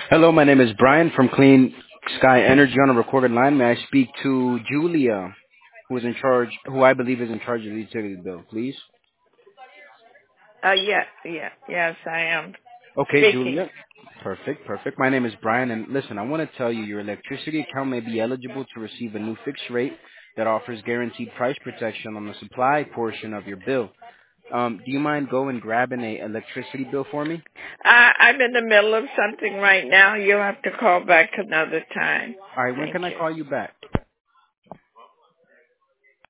Hello, my name is Brian from Clean Sky Energy on a recorded line. May I speak to Julia, who is in charge, who I believe is in charge of the utility bill, please? Yes, I am Okay, speaking. Julia. Perfect, perfect. My name is Brian, and listen, I want to tell you your electricity account may be eligible to receive a new fixed rate that offers guaranteed price protection on the supply portion of your bill. Do you mind going grabbing a electricity bill for me? I'm in the middle of something right now. You'll have to call back another time. All right, when Thank can I you. call you back?